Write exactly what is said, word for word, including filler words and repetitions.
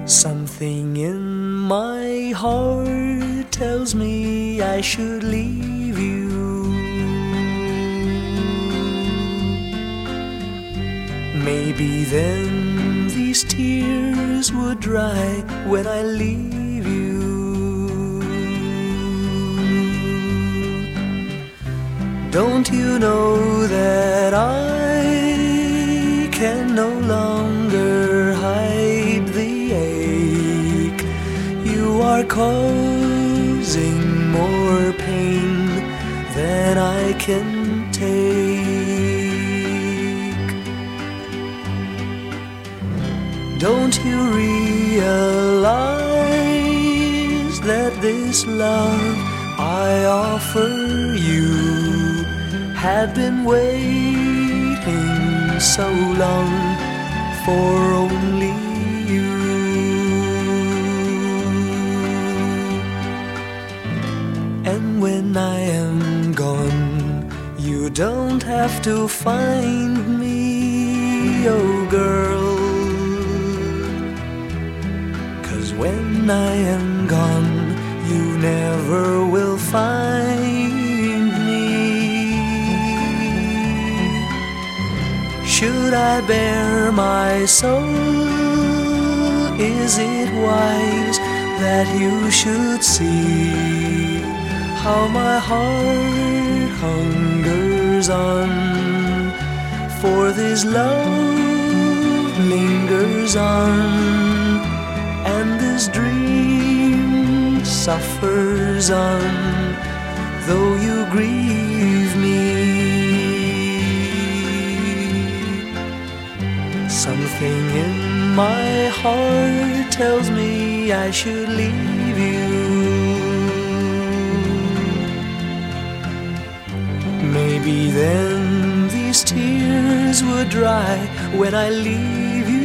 Something in my heart tells me I should leave you. Maybe then these tears would dry when I leave you. Don't you know that I can no longer hide the ache? You are causing more pain than I can take. Don't you realize that this love I offer you had been waiting so long for only you? And when I am gone, you don't have to find me, oh girl. 'Cause when I am gone, you never will find me. Should I bare my soul? Is it wise that you should see how my heart hungers on? For this love lingers on, and this dream suffers on, though you grieve me. Something in my heart tells me I should leave you. Maybe then these tears would dry when I leave you.